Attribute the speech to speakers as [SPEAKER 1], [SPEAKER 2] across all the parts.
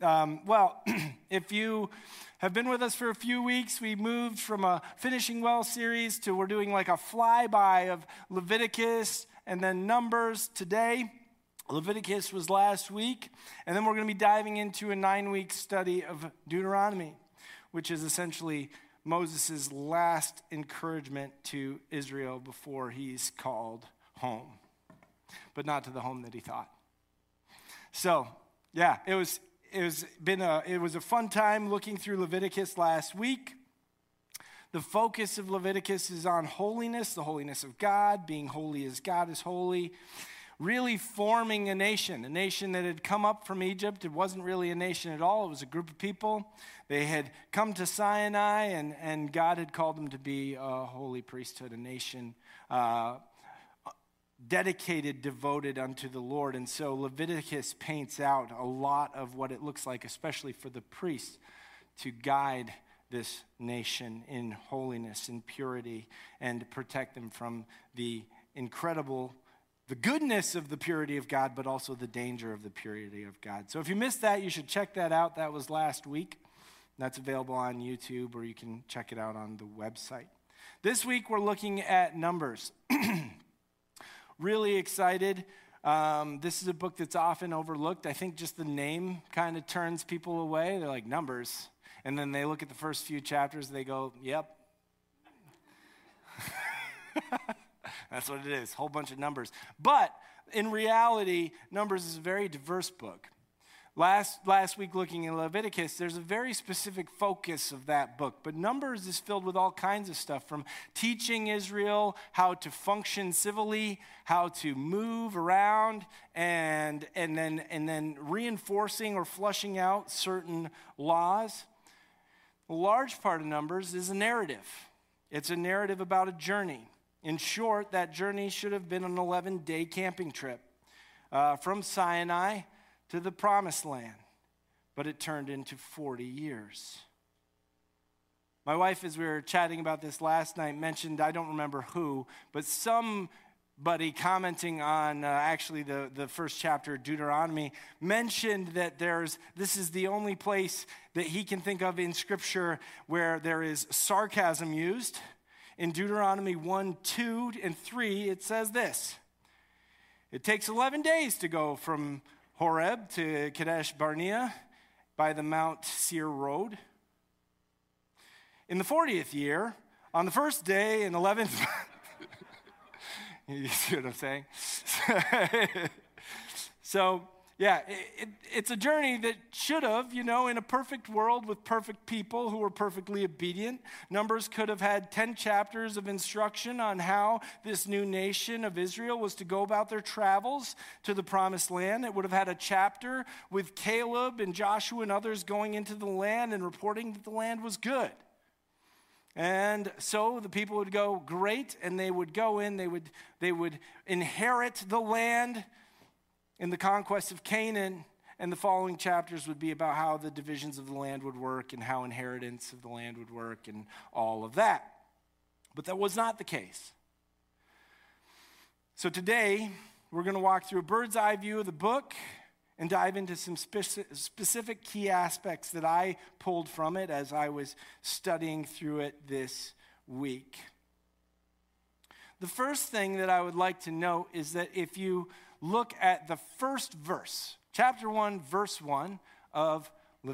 [SPEAKER 1] If you have been with us for a few weeks, we moved from a Finishing Well series to we're doing like a flyby of Leviticus and then Numbers today. Leviticus was last week, and then we're going to be diving into a 9-week study of Deuteronomy, which is essentially Moses' last encouragement to Israel before he's called home, but not to the home that he thought. So, yeah, it was a fun time looking through Leviticus last week. The focus of Leviticus is on holiness, the holiness of God, being holy as God is holy, really forming a nation that had come up from Egypt. It wasn't really a nation at all. It was a group of people. They had come to Sinai, and God had called them to be a holy priesthood, a nation dedicated, devoted unto the Lord. And so Leviticus paints out a lot of what it looks like, especially for the priests, to guide this nation in holiness and purity and protect them from the goodness of the purity of God, but also the danger of the purity of God. So if you missed that, you should check that out. That was last week. That's available on YouTube, or you can check it out on the website. This week, we're looking at Numbers. Really excited. This is a book that's often overlooked. I think just the name kind of turns people away. They're like, Numbers. And then they look at the first few chapters, they go, yep. That's what it is, a whole bunch of numbers. But in reality, Numbers is a very diverse book. Last week looking at Leviticus, there's a very specific focus of that book. But Numbers is filled with all kinds of stuff, from teaching Israel how to function civilly, how to move around, and then reinforcing or flushing out certain laws. A large part of Numbers is a narrative. It's a narrative about a journey. In short, that journey should have been an 11-day camping trip from Sinai to the Promised Land, but it turned into 40 years. My wife, as we were chatting about this last night, mentioned, I don't remember who, but somebody commenting on actually the first chapter of Deuteronomy mentioned that this is the only place that he can think of in Scripture where there is sarcasm used. In Deuteronomy 1, 2, and 3, it says this: it takes 11 days to go from Horeb to Kadesh Barnea by the Mount Seir road. In the 40th year, on the first day in 11th... You see what I'm saying? So, yeah, it's a journey that should have, in a perfect world with perfect people who were perfectly obedient. Numbers could have had 10 chapters of instruction on how this new nation of Israel was to go about their travels to the Promised Land. It would have had a chapter with Caleb and Joshua and others going into the land and reporting that the land was good. And so the people would go, great, and they would go in, they would inherit the land in the conquest of Canaan, and the following chapters would be about how the divisions of the land would work and how inheritance of the land would work and all of that. But that was not the case. So today, we're going to walk through a bird's eye view of the book and dive into some specific key aspects that I pulled from it as I was studying through it this week. The first thing that I would like to note is that if you look at the first verse, chapter 1, verse 1 of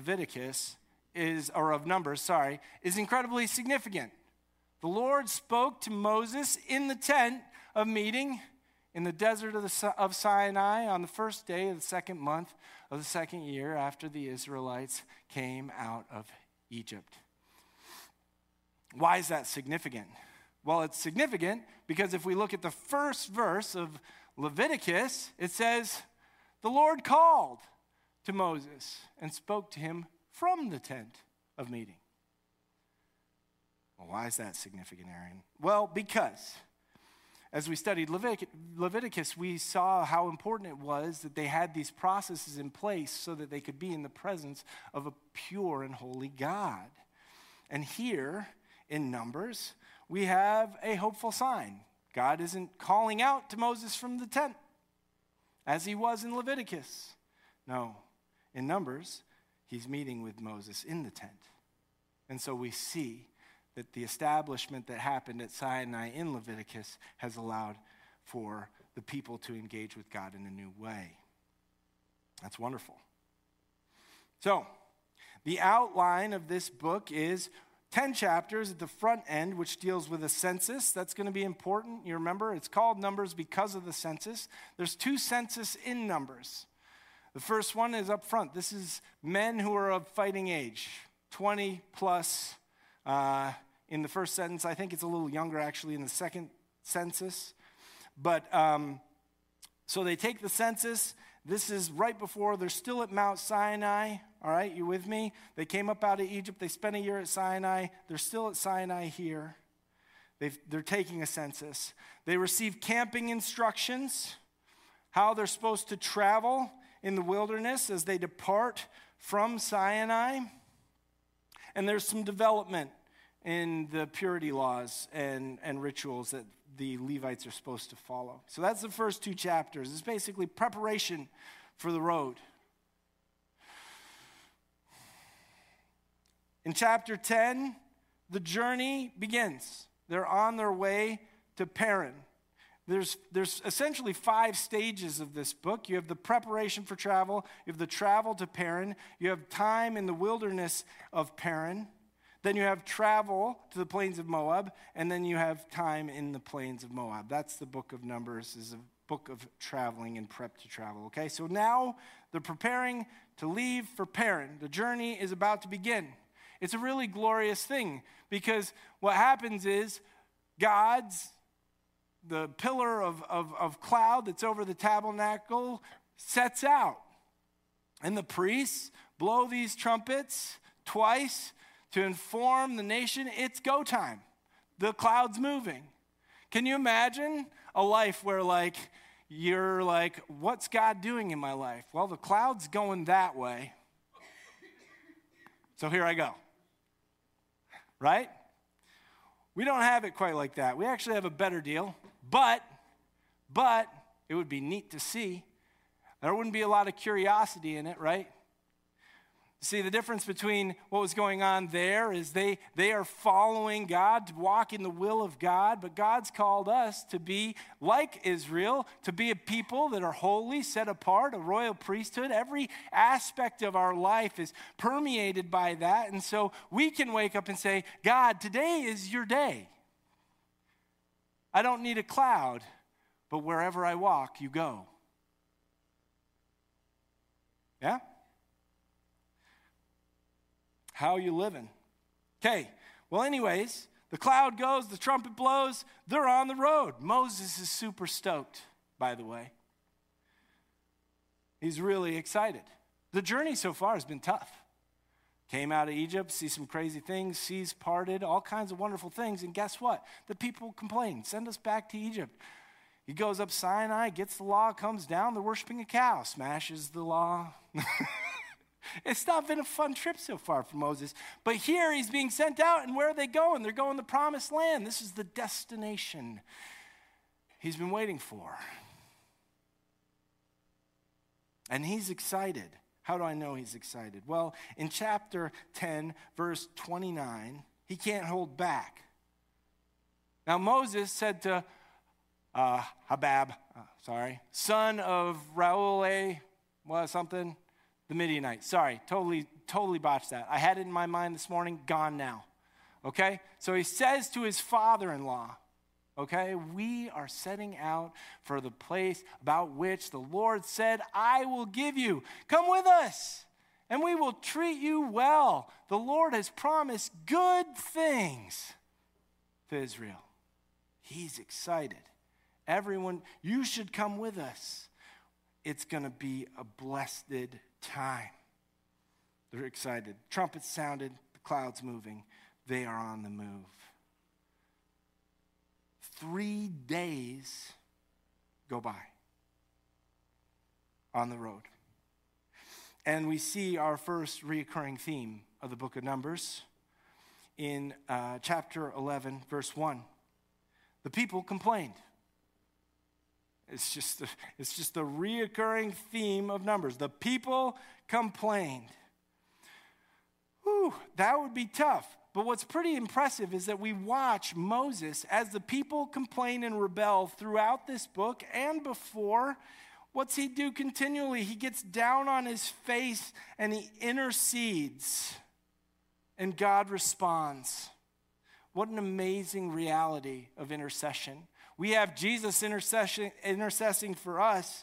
[SPEAKER 1] Numbers, is incredibly significant. The Lord spoke to Moses in the tent of meeting in the desert of Sinai on the first day of the second month of the second year after the Israelites came out of Egypt. Why is that significant? Well, it's significant because if we look at the first verse of Leviticus, it says, the Lord called to Moses and spoke to him from the tent of meeting. Well, why is that significant, Aaron? Well, because as we studied Leviticus, we saw how important it was that they had these processes in place so that they could be in the presence of a pure and holy God. And here in Numbers, we have a hopeful sign. God isn't calling out to Moses from the tent as he was in Leviticus. No, in Numbers, he's meeting with Moses in the tent. And so we see that the establishment that happened at Sinai in Leviticus has allowed for the people to engage with God in a new way. That's wonderful. So, the outline of this book is 10 chapters at the front end, which deals with a census. That's going to be important. You remember, it's called Numbers because of the census. There's 2 census in Numbers. The first one is up front. This is men who are of fighting age, 20 plus. In the first sentence, I think it's a little younger actually in the second census. But so they take the census. This is right before they're still at Mount Sinai. All right, you with me? They came up out of Egypt. They spent a year at Sinai. They're still at Sinai here. They're taking a census. They receive camping instructions, how they're supposed to travel in the wilderness as they depart from Sinai. And there's some development in the purity laws and rituals that the Levites are supposed to follow. So that's the first 2 chapters. It's basically preparation for the road. In chapter 10, the journey begins. They're on their way to Paran. There's essentially 5 stages of this book. You have the preparation for travel. You have the travel to Paran. You have time in the wilderness of Paran. Then you have travel to the plains of Moab, and then you have time in the plains of Moab. That's the book of Numbers, is a book of traveling and prep to travel. Okay, so now they're preparing to leave for Paran. The journey is about to begin. It's a really glorious thing because what happens is God's, the pillar of cloud that's over the tabernacle sets out. And the priests blow these trumpets twice to inform the nation it's go time. The cloud's moving. Can you imagine a life where you're like, what's God doing in my life? Well, the cloud's going that way. So here I go. Right? We don't have it quite like that. We actually have a better deal. But it would be neat to see. There wouldn't be a lot of curiosity in it, right? See, the difference between what was going on there is they are following God, to walk in the will of God, but God's called us to be like Israel, to be a people that are holy, set apart, a royal priesthood. Every aspect of our life is permeated by that, and so we can wake up and say, God, today is your day. I don't need a cloud, but wherever I walk, you go. Yeah? How are you living? Okay, well anyways, the cloud goes, the trumpet blows, they're on the road. Moses is super stoked, by the way. He's really excited. The journey so far has been tough. Came out of Egypt, see some crazy things, seas parted, all kinds of wonderful things, and guess what? The people complain, send us back to Egypt. He goes up Sinai, gets the law, comes down, they're worshiping a cow, smashes the law. It's not been a fun trip so far for Moses. But here he's being sent out, and where are they going? They're going to the promised land. This is the destination he's been waiting for. And he's excited. How do I know he's excited? Well, in chapter 10, verse 29, he can't hold back. Now Moses said to Habab, son of Reuel, something, the Midianite. Sorry, totally botched that. I had it in my mind this morning, gone now. Okay? So he says to his father-in-law, okay, we are setting out for the place about which the Lord said, I will give you. Come with us, and we will treat you well. The Lord has promised good things to Israel. He's excited. Everyone, you should come with us. It's going to be a blessed time. They're excited. Trumpets sounded, the clouds moving. They are on the move. 3 days go by on the road. And we see our first reoccurring theme of the book of Numbers in chapter 11, verse 1. The people complained. It's just the reoccurring theme of Numbers. The people complained. that would be tough. But what's pretty impressive is that we watch Moses as the people complain and rebel throughout this book and before. What's he do continually? He gets down on his face and he intercedes, and God responds. What an amazing reality of intercession. We have Jesus intercessing for us,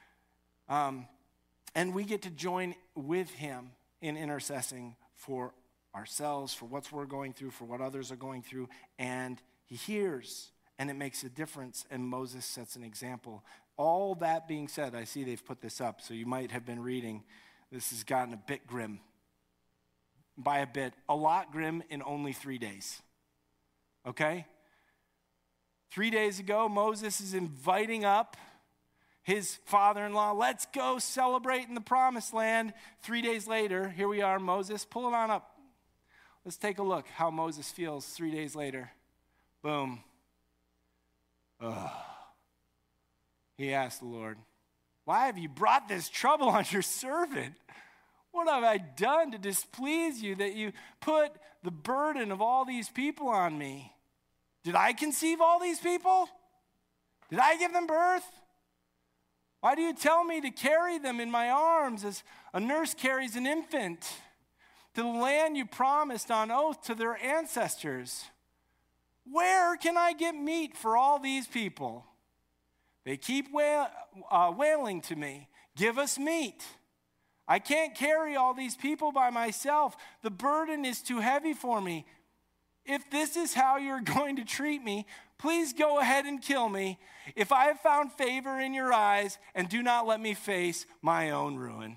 [SPEAKER 1] and we get to join with him in intercessing for ourselves, for what we're going through, for what others are going through, and he hears, and it makes a difference, and Moses sets an example. All that being said, I see they've put this up, so you might have been reading. This has gotten a bit grim. By a bit, a lot grim in only 3 days. Okay? 3 days ago, Moses is inviting up his father-in-law. Let's go celebrate in the promised land. 3 days later, here we are, Moses. Pull it on up. Let's take a look how Moses feels 3 days later. Boom. Ugh. He asked the Lord, why have you brought this trouble on your servant? What have I done to displease you that you put the burden of all these people on me? Did I conceive all these people? Did I give them birth? Why do you tell me to carry them in my arms as a nurse carries an infant to the land you promised on oath to their ancestors? Where can I get meat for all these people? They keep wailing to me, give us meat. I can't carry all these people by myself. The burden is too heavy for me. If this is how you're going to treat me, please go ahead and kill me if I have found favor in your eyes, and do not let me face my own ruin.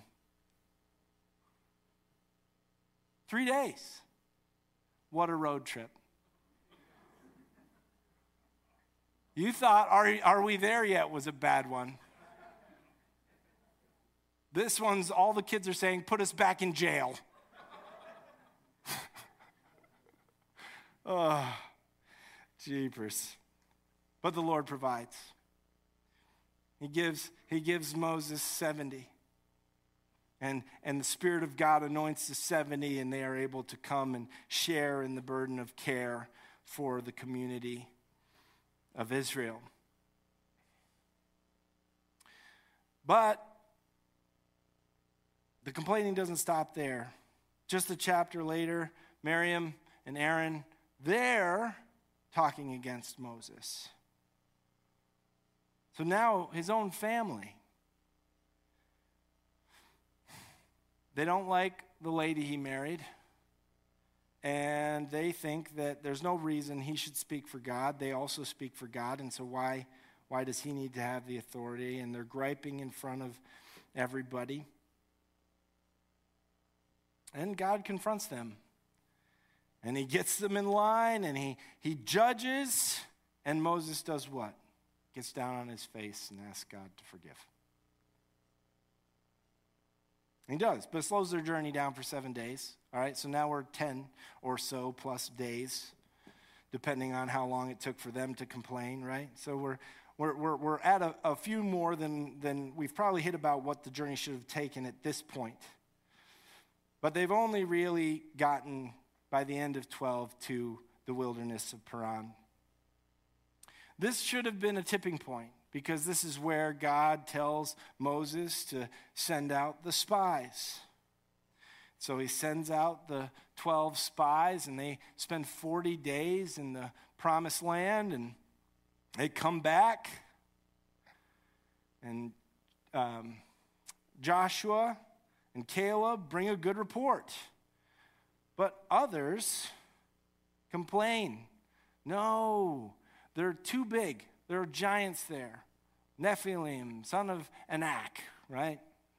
[SPEAKER 1] 3 days. What a road trip. You thought, are we there yet, was a bad one. This one's, all the kids are saying, put us back in jail. Oh, jeepers. But the Lord provides. He gives Moses 70. And the Spirit of God anoints the 70, and they are able to come and share in the burden of care for the community of Israel. But the complaining doesn't stop there. Just a chapter later, Miriam and Aaron, they're talking against Moses. So now his own family, they don't like the lady he married, and they think that there's no reason he should speak for God. They also speak for God, and so why does he need to have the authority? And they're griping in front of everybody. And God confronts them. And he gets them in line, and he judges, and Moses does what? Gets down on his face and asks God to forgive. He does, but it slows their journey down for 7 days. All right, so now we're 10 or so plus days, depending on how long it took for them to complain, right? So we're at a few more than we've probably hit about what the journey should have taken at this point. But they've only really gotten, by the end of 12, to the wilderness of Paran. This should have been a tipping point, because this is where God tells Moses to send out the spies. So he sends out the 12 spies, and they spend 40 days in the promised land, and they come back. And Joshua and Caleb bring a good report. But others complain. No, they're too big. There are giants there. Nephilim, son of Anak, right?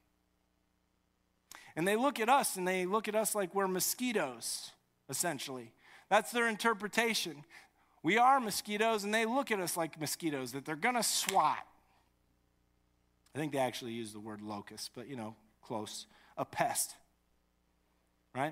[SPEAKER 1] And they look at us, like we're mosquitoes, essentially. That's their interpretation. We are mosquitoes, and they look at us like mosquitoes that they're going to swat. I think they actually use the word locust, but, close. A pest, right?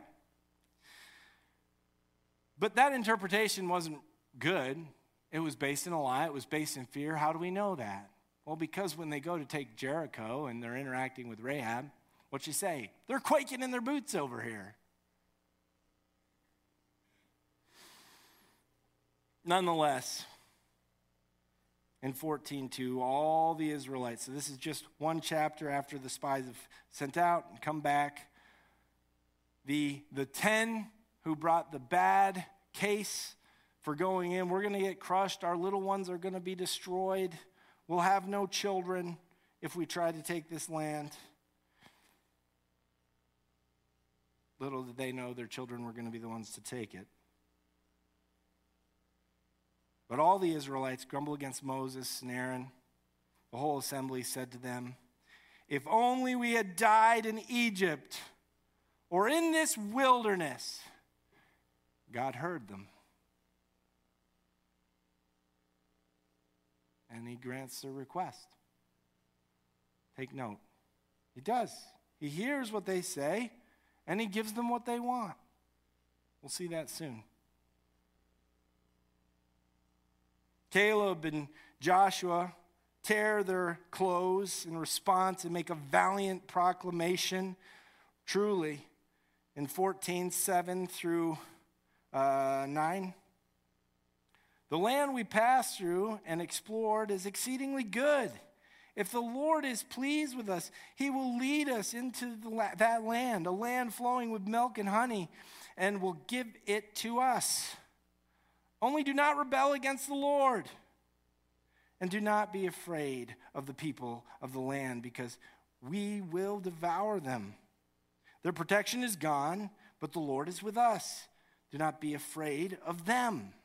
[SPEAKER 1] But that interpretation wasn't good. It was based in a lie. It was based in fear. How do we know that? Well, because when they go to take Jericho and they're interacting with Rahab, what'd she say? They're quaking in their boots over here. Nonetheless, in 14:2, all the Israelites, so this is just one chapter after the spies have sent out and come back, the 10 who brought the bad case for going in, we're going to get crushed, our little ones are going to be destroyed, we'll have no children if we try to take this land. Little did they know their children were going to be the ones to take it. But all the Israelites grumbled against Moses and Aaron. The whole assembly said to them, "If only we had died in Egypt or in this wilderness." God heard them. And he grants their request. Take note. He does. He hears what they say, and he gives them what they want. We'll see that soon. Caleb and Joshua tear their clothes in response and make a valiant proclamation. Truly, in 14:7 through 9, the land we passed through and explored is exceedingly good. If the Lord is pleased with us, he will lead us into that land, a land flowing with milk and honey, and will give it to us. Only do not rebel against the Lord, and do not be afraid of the people of the land, because we will devour them. Their protection is gone, but the Lord is with us. Do not be afraid of them.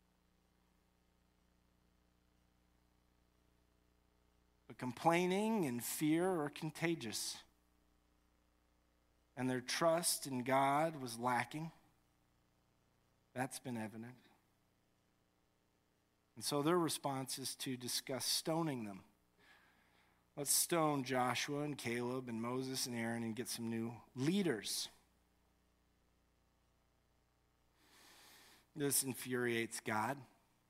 [SPEAKER 1] But complaining and fear are contagious, and their trust in God was lacking. That's been evident. And so their response is to discuss stoning them. Let's stone Joshua and Caleb and Moses and Aaron and get some new leaders. This infuriates God.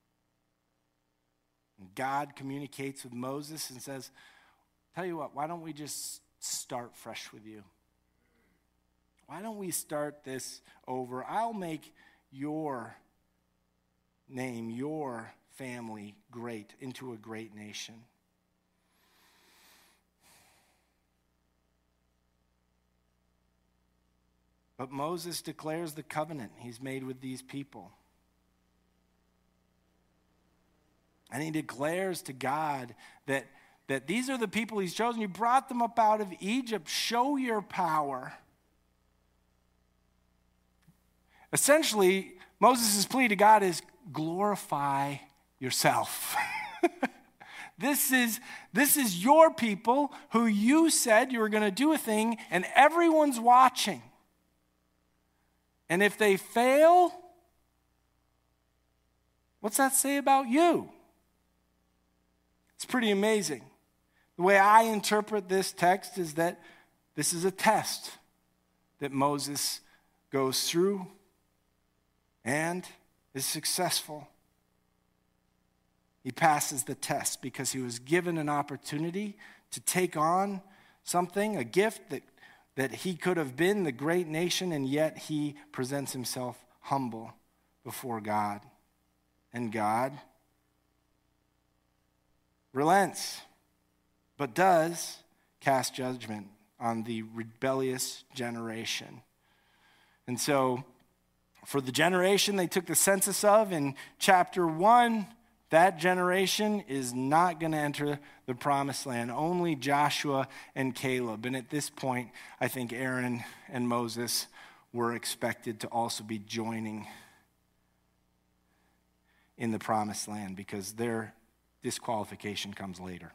[SPEAKER 1] And God communicates with Moses and says, "Tell you what, why don't we just start fresh with you? Why don't we start this over? I'll make your name, your family great, into a great nation." But Moses declares the covenant he's made with these people. And he declares to God that these are the people he's chosen. You brought them up out of Egypt. Show your power. Essentially, Moses' plea to God is, glorify yourself. This is your people who you said you were going to do a thing, and everyone's watching. And if they fail, what's that say about you? It's pretty amazing. The way I interpret this text is that this is a test that Moses goes through and is successful. He passes the test because he was given an opportunity to take on something, a gift that he could have been the great nation, and yet he presents himself humble before God. And God relents, but does cast judgment on the rebellious generation. And so, for the generation they took the census of in chapter 1, that generation is not going to enter the promised land. Only Joshua and Caleb. And at this point, I think Aaron and Moses were expected to also be joining in the promised land because their disqualification comes later.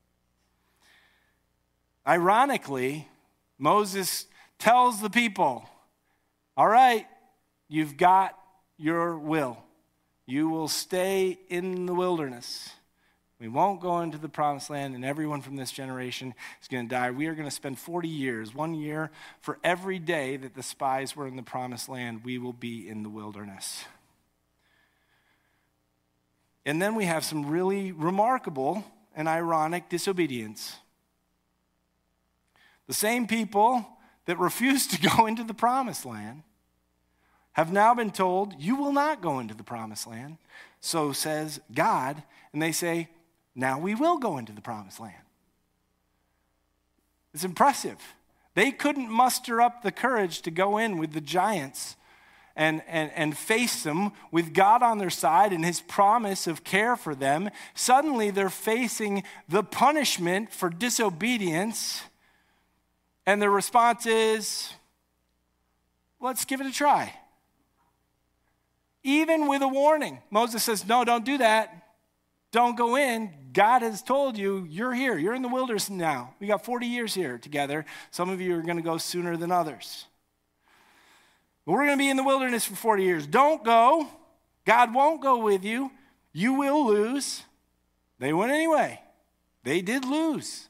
[SPEAKER 1] Ironically, Moses tells the people, all right, you've got your will. You will stay in the wilderness. We won't go into the promised land, and everyone from this generation is going to die. We are going to spend 40 years, 1 year for every day that the spies were in the promised land. We will be in the wilderness. And then we have some really remarkable and ironic disobedience. The same people that refused to go into the promised land have now been told, you will not go into the promised land. So says God. And they say, now we will go into the promised land. It's impressive. They couldn't muster up the courage to go in with the giants and face them with God on their side and his promise of care for them. Suddenly they're facing the punishment for disobedience. And their response is, let's give it a try. Even with a warning. Moses says, no, don't do that. Don't go in. God has told you, you're here. You're in the wilderness now. We got 40 years here together. Some of you are going to go sooner than others. But we're going to be in the wilderness for 40 years. Don't go. God won't go with you. You will lose. They went anyway. They did lose.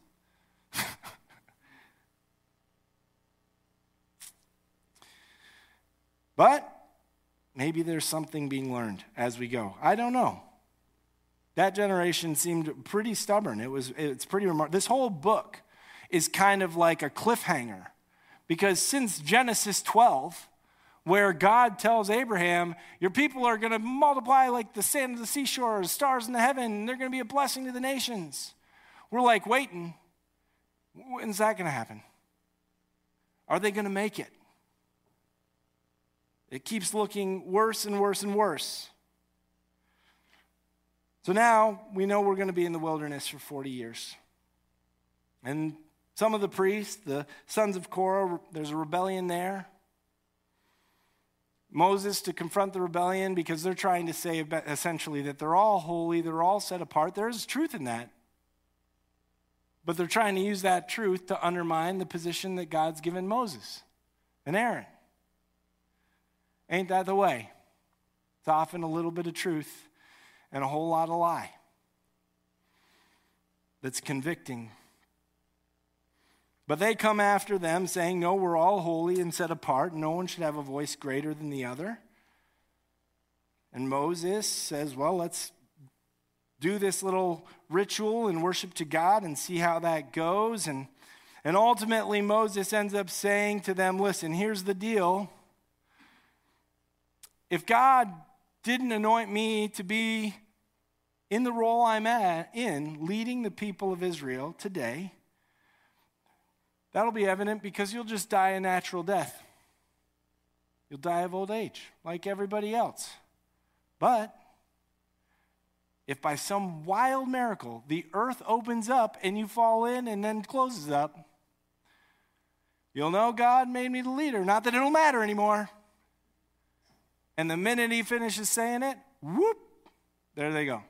[SPEAKER 1] But maybe there's something being learned as we go. I don't know. That generation seemed pretty stubborn. It's pretty remarkable. This whole book is kind of like a cliffhanger, because since Genesis 12, where God tells Abraham, your people are going to multiply like the sand of the seashore, the stars in the heaven, and they're going to be a blessing to the nations. We're like waiting. When's that going to happen? Are they going to make it? It keeps looking worse and worse and worse. So now we know we're going to be in the wilderness for 40 years. And some of the priests, the sons of Korah, there's a rebellion there. Moses to confront the rebellion because they're trying to say essentially that they're all holy, they're all set apart. There's truth in that. But they're trying to use that truth to undermine the position that God's given Moses and Aaron. Ain't that the way? It's often a little bit of truth and a whole lot of lie that's convicting. But they come after them saying, no, we're all holy and set apart. No one should have a voice greater than the other. And Moses says, well, let's do this little ritual and worship to God and see how that goes. And ultimately Moses ends up saying to them, listen, here's the deal. If God didn't anoint me to be in the role I'm in, leading the people of Israel today, that'll be evident because you'll just die a natural death. You'll die of old age, like everybody else. But if by some wild miracle the earth opens up and you fall in and then closes up, you'll know God made me the leader. Not that it'll matter anymore. And the minute he finishes saying it, whoop, there they go.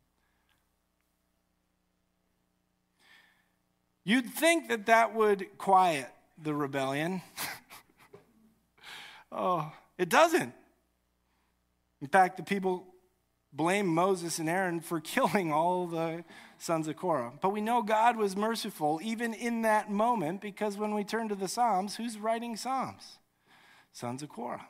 [SPEAKER 1] You'd think that that would quiet the rebellion. Oh, it doesn't. In fact, the people blame Moses and Aaron for killing all the sons of Korah. But we know God was merciful even in that moment, because when we turn to the Psalms, who's writing Psalms? Sons of Korah.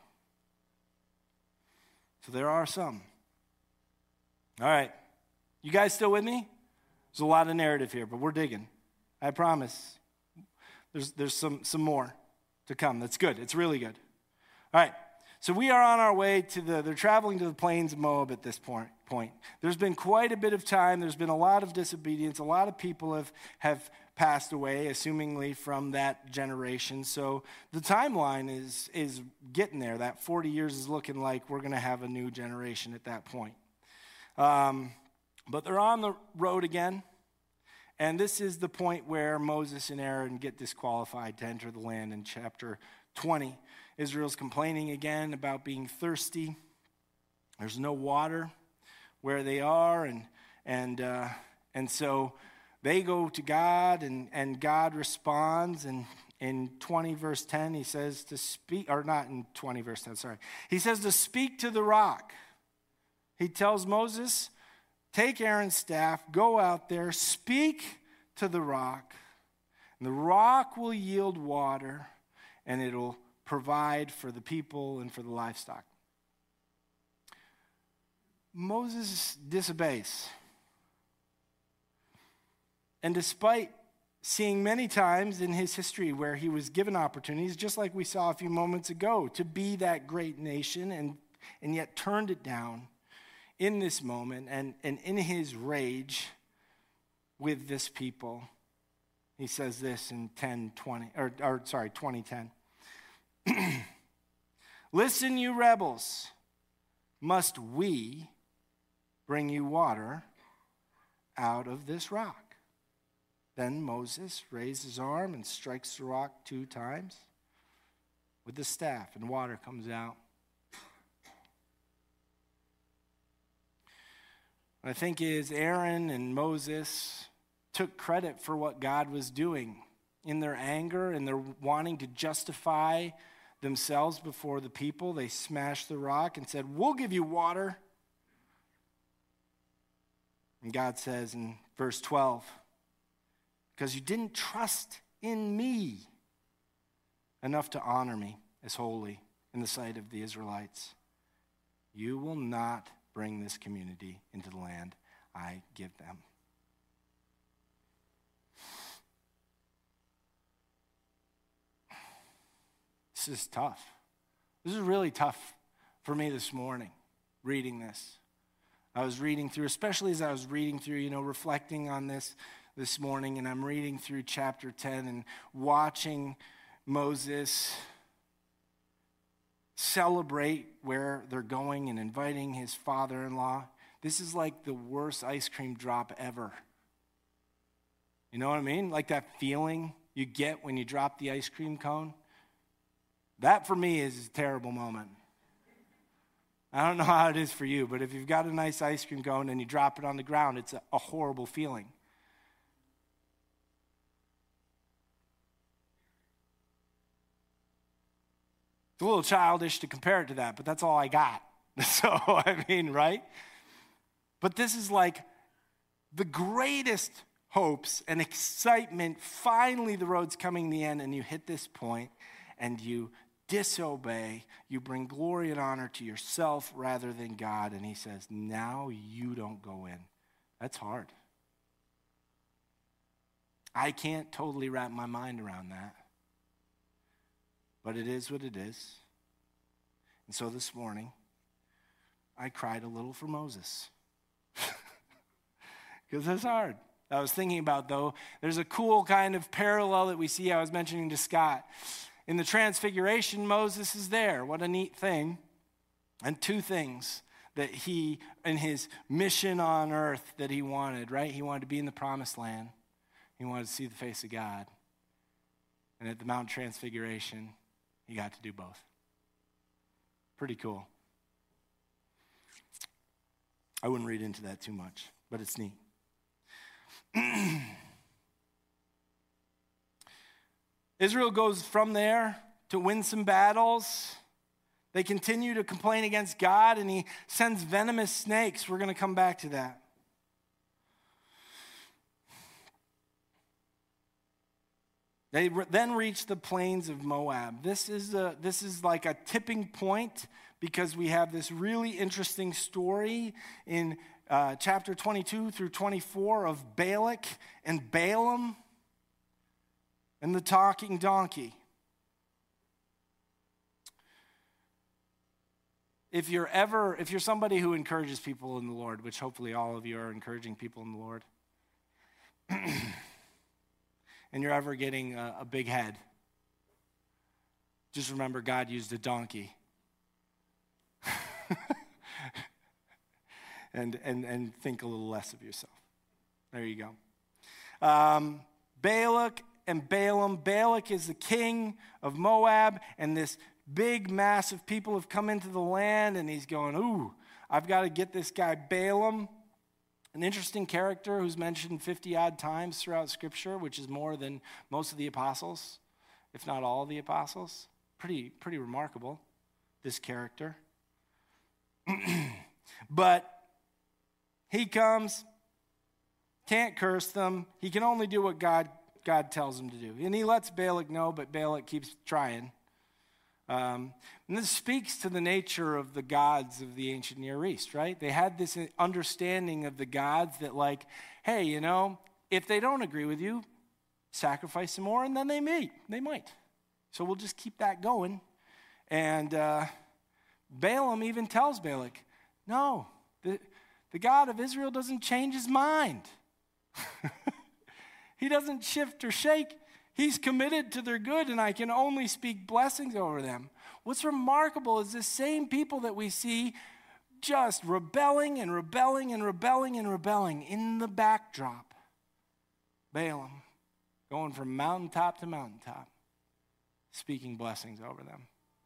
[SPEAKER 1] So there are some. All right. You guys still with me? There's a lot of narrative here, but we're digging. I promise. There's some more to come. That's good. It's really good. All right. So we are on our way they're traveling to the plains of Moab at this point. There's been quite a bit of time. There's been a lot of disobedience. A lot of people have passed away, assumingly from that generation. So the timeline is getting there. That 40 years is looking like we're going to have a new generation at that point. But they're on the road again. And this is the point where Moses and Aaron get disqualified to enter the land in chapter 20. Israel's complaining again about being thirsty. There's no water where they are, and so they go to God, and God responds. And in 20 verse 10, he says to speak, or not in 20 verse 10, sorry. He says to speak to the rock. He tells Moses, take Aaron's staff, go out there, speak to the rock, and the rock will yield water, and it'll provide for the people and for the livestock. Moses disobeys. And despite seeing many times in his history where he was given opportunities, just like we saw a few moments ago, to be that great nation and yet turned it down in this moment and in his rage with this people. He says this in 2010. Listen, you rebels, must we bring you water out of this rock? Then Moses raised his arm and strikes the rock 2 times with the staff, and water comes out. What I think is Aaron and Moses took credit for what God was doing in their anger and their wanting to justify themselves before the people. They smashed the rock and said, "We'll give you water." And God says in verse 12, "Because you didn't trust in me enough to honor me as holy in the sight of the Israelites, you will not bring this community into the land I give them." This is tough. This is really tough for me this morning, reading this. I was reading through, especially as I was reading through, reflecting on this morning, and I'm reading through chapter 10 and watching Moses celebrate where they're going and inviting his father-in-law. This is like the worst ice cream drop ever. You know what I mean? Like that feeling you get when you drop the ice cream cone. That for me is a terrible moment. I don't know how it is for you, but if you've got a nice ice cream cone and you drop it on the ground, it's a horrible feeling. It's a little childish to compare it to that, but that's all I got. So, right? But this is like the greatest hopes and excitement. Finally, the road's coming to the end, and you hit this point, and you disobey. You bring glory and honor to yourself rather than God. And he says, now you don't go in. That's hard. I can't totally wrap my mind around that. But it is what it is. And so this morning, I cried a little for Moses. Because that's hard. I was thinking about, though, there's a cool kind of parallel that we see. I was mentioning to Scott. In the Transfiguration, Moses is there. What a neat thing. And 2 things that he, in his mission on earth, that he wanted, right? He wanted to be in the promised land. He wanted to see the face of God. And at the Mount Transfiguration, he got to do both. Pretty cool. I wouldn't read into that too much, but it's neat. Israel goes from there to win some battles. They continue to complain against God, and he sends venomous snakes. We're going to come back to that. They then reach the plains of Moab. This is like a tipping point, because we have this really interesting story in chapter 22 through 24 of Balak and Balaam and the talking donkey. If you're somebody who encourages people in the Lord, which hopefully all of you are encouraging people in the Lord, and you're ever getting a big head, just remember God used a donkey. and think a little less of yourself. There you go. Balak and Balaam. Balak is the king of Moab, and this big mass of people have come into the land, and he's going, ooh, I've got to get this guy Balaam. An interesting character who's mentioned 50-odd times throughout Scripture, which is more than most of the apostles, if not all of the apostles. Pretty remarkable, this character. But he comes, can't curse them. He can only do what God tells him to do. And he lets Balak know, but Balak keeps trying. And this speaks to the nature of the gods of the ancient Near East, right? They had this understanding of the gods that, like, hey, if they don't agree with you, sacrifice some more, and then they might. So we'll just keep that going. And Balaam even tells Balak, no, the God of Israel doesn't change his mind. He doesn't shift or shake. He's committed to their good, and I can only speak blessings over them. What's remarkable is the same people that we see just rebelling and rebelling and rebelling and rebelling in the backdrop. Balaam going from mountaintop to mountaintop, speaking blessings over them.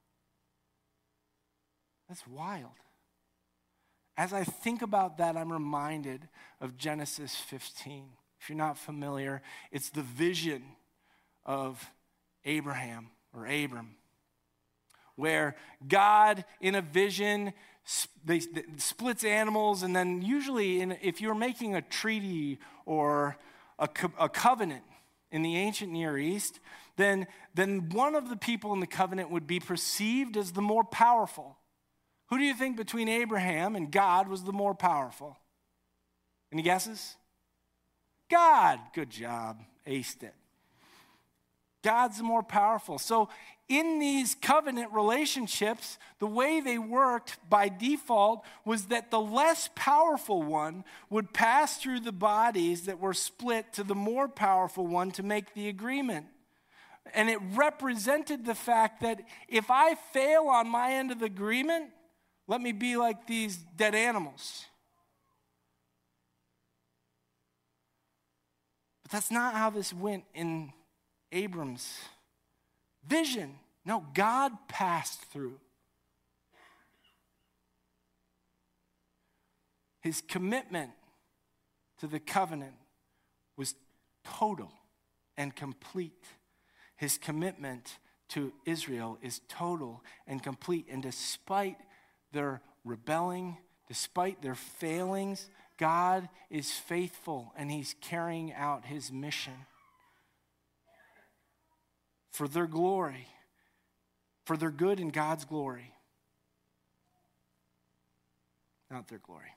[SPEAKER 1] That's wild. As I think about that, I'm reminded of Genesis 15. If you're not familiar, it's the vision of Abraham or Abram, where God in a vision splits animals, and then usually if you're making a treaty or a covenant in the ancient Near East, then one of the people in the covenant would be perceived as the more powerful. Who do you think between Abraham and God was the more powerful? Any guesses? God. Good job. Aced it. God's the more powerful. So in these covenant relationships, the way they worked by default was that the less powerful one would pass through the bodies that were split to the more powerful one to make the agreement. And it represented the fact that if I fail on my end of the agreement, let me be like these dead animals. But that's not how this went in Abram's vision. No, God passed through. His commitment to the covenant was total and complete. His commitment to Israel is total and complete. And despite their rebelling, despite their failings, God is faithful and he's carrying out his mission for their glory, for their good and God's glory, not their glory.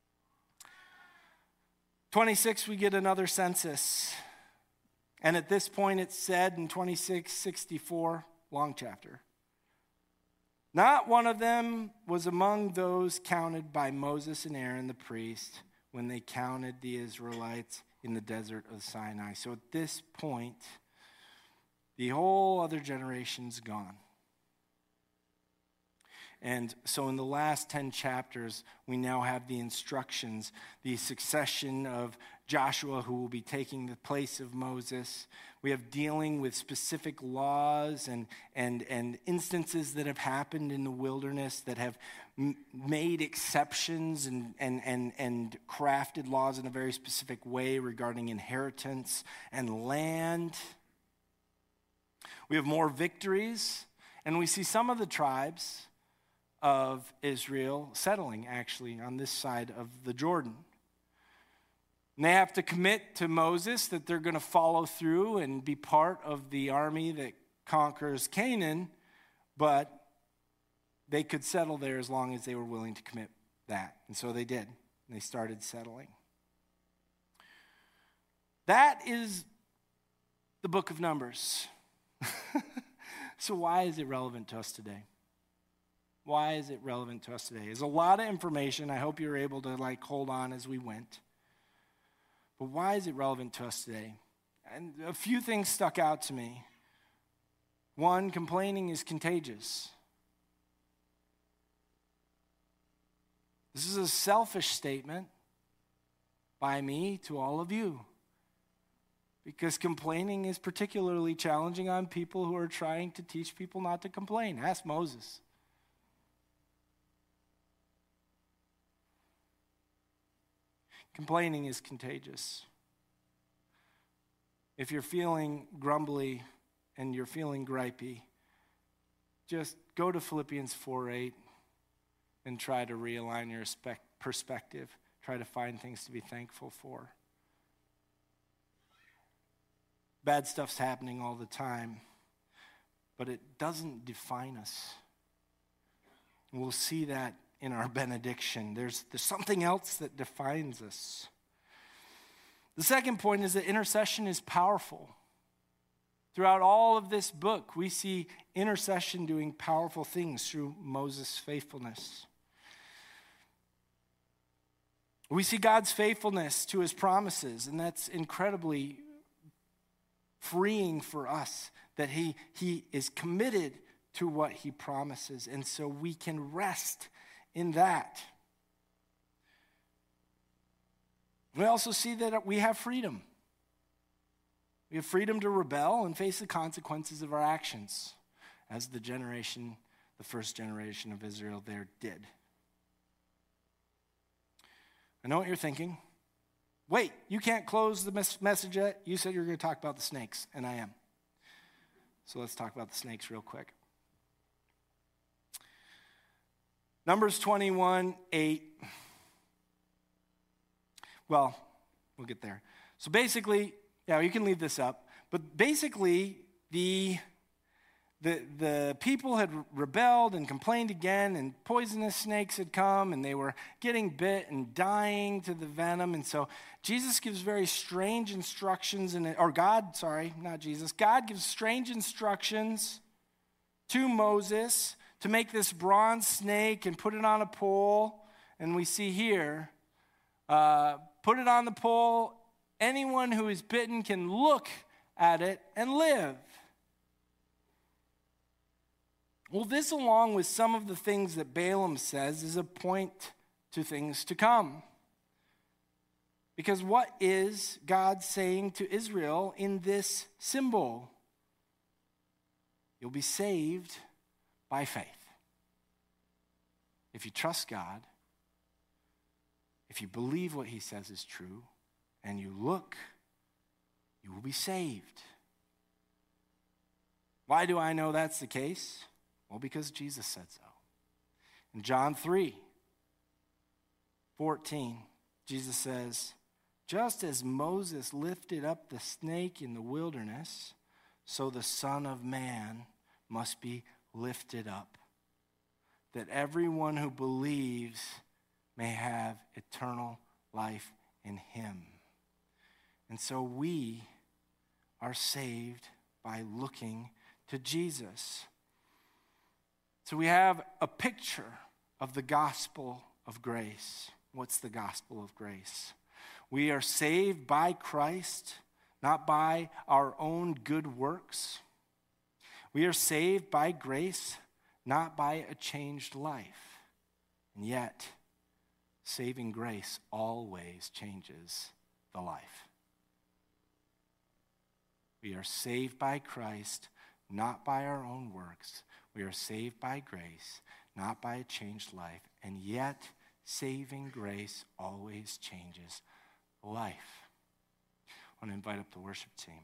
[SPEAKER 1] 26, we get another census. And at this point it's said in 26:64, long chapter, not one of them was among those counted by Moses and Aaron the priest when they counted the Israelites in the desert of Sinai. So at this point, the whole other generation's gone. And so in the last 10 chapters, we now have the instructions, the succession of Joshua, who will be taking the place of Moses. We have dealing with specific laws and instances that have happened in the wilderness that have made exceptions and crafted laws in a very specific way regarding inheritance and land. We have more victories, and we see some of the tribes of Israel settling actually on this side of the Jordan. And they have to commit to Moses that they're going to follow through and be part of the army that conquers Canaan, but they could settle there as long as they were willing to commit that. And so they did. And they started settling. That is the book of Numbers. So why is it relevant to us today? Why is it relevant to us today? There's a lot of information. I hope you were able to hold on as we went. But why is it relevant to us today? And a few things stuck out to me. One, complaining is contagious. This is a selfish statement by me to all of you. Because complaining is particularly challenging on people who are trying to teach people not to complain. Ask Moses. Complaining is contagious. If you're feeling grumbly and you're feeling gripey, just go to Philippians 4:8 and try to realign your perspective. Try to find things to be thankful for. Bad stuff's happening all the time, but it doesn't define us. We'll see that in our benediction. There's something else that defines us. The second point is that intercession is powerful. Throughout all of this book, we see intercession doing powerful things through Moses' faithfulness. We see God's faithfulness to his promises, and that's incredibly freeing for us, that he is committed to what he promises, and so we can rest in that. We also see that we have freedom. We have freedom to rebel and face the consequences of our actions, as the first generation of Israel there did. I know what you're thinking. Wait, you can't close the message yet? You said you were going to talk about the snakes, and I am. So let's talk about the snakes real quick. Numbers 21:8. Well, we'll get there. So basically, yeah, you can leave this up. But basically, the people had rebelled and complained again, and poisonous snakes had come, and they were getting bit and dying to the venom. And so Jesus gives very strange instructions, God gives strange instructions to Moses to make this bronze snake and put it on a pole. And we see here, put it on the pole. Anyone who is bitten can look at it and live. Well, this, along with some of the things that Balaam says, is a point to things to come. Because what is God saying to Israel in this symbol? You'll be saved by faith. If you trust God, if you believe what he says is true, and you look, you will be saved. Why do I know that's the case? Well, because Jesus said so. In John 3:14, Jesus says, just as Moses lifted up the snake in the wilderness, so the Son of Man must be lifted up, that everyone who believes may have eternal life in him. And so we are saved by looking to Jesus. So we have a picture of the gospel of grace. What's the gospel of grace? We are saved by Christ, not by our own good works. We are saved by grace, not by a changed life. And yet, saving grace always changes the life. We are saved by Christ, not by our own works. We are saved by grace, not by a changed life. And yet, saving grace always changes life. I want to invite up the worship team.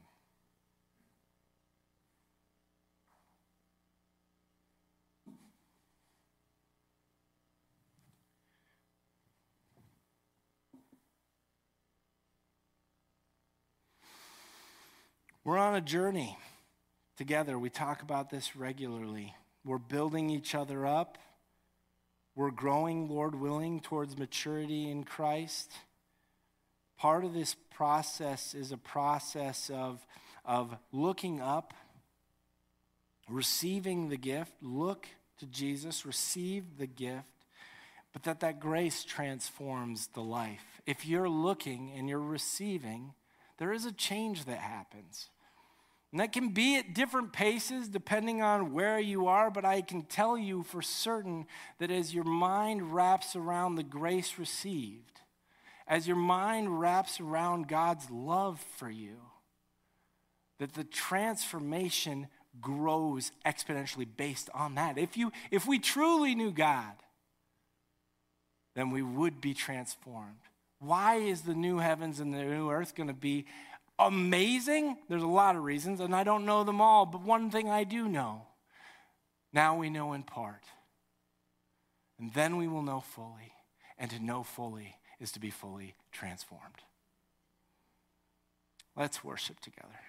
[SPEAKER 1] We're on a journey together. We talk about this regularly. We're building each other up. We're growing, Lord willing, towards maturity in Christ. Part of this process is a process of looking up, receiving the gift, look to Jesus, receive the gift, but that grace transforms the life. If you're looking and you're receiving, there is a change that happens. And that can be at different paces depending on where you are, but I can tell you for certain that as your mind wraps around the grace received, as your mind wraps around God's love for you, that the transformation grows exponentially based on that. If we truly knew God, then we would be transformed. Why is the new heavens and the new earth going to be amazing? There's a lot of reasons, and I don't know them all, but one thing I do know. Now we know in part, and then we will know fully, and to know fully is to be fully transformed. Let's worship together.